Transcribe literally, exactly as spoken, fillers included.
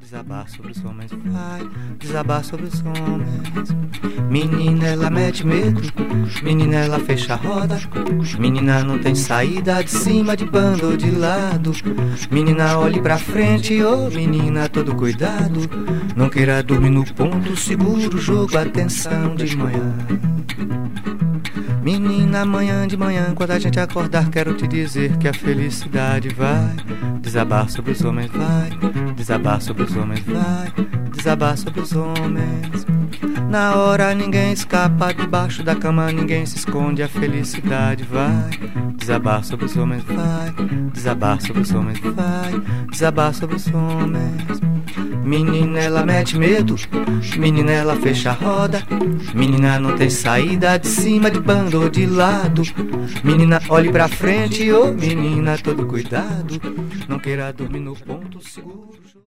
Desabar sobre os homens, vai desabar sobre os homens. Menina, ela mete medo, menina, ela fecha a roda. Menina, não tem saída de cima, de bando ou de lado. Menina, olhe pra frente, ô oh, menina, todo cuidado. Não queira dormir no ponto seguro, jogo, atenção de manhã. Menina, amanhã de manhã, quando a gente acordar, quero te dizer que a felicidade vai desabar sobre os homens, vai desabar sobre os homens, vai desabar sobre os homens. Na hora ninguém escapa, debaixo da cama ninguém se esconde, a felicidade vai desabar sobre os homens, vai desabar sobre os homens, vai desabar sobre os homens. Menina, ela mete medo, menina, ela fecha a roda. Menina, não tem saída de cima, de bando ou de lado. Menina, olhe pra frente, ô oh, menina, todo cuidado. Não queira dormir no ponto seguro.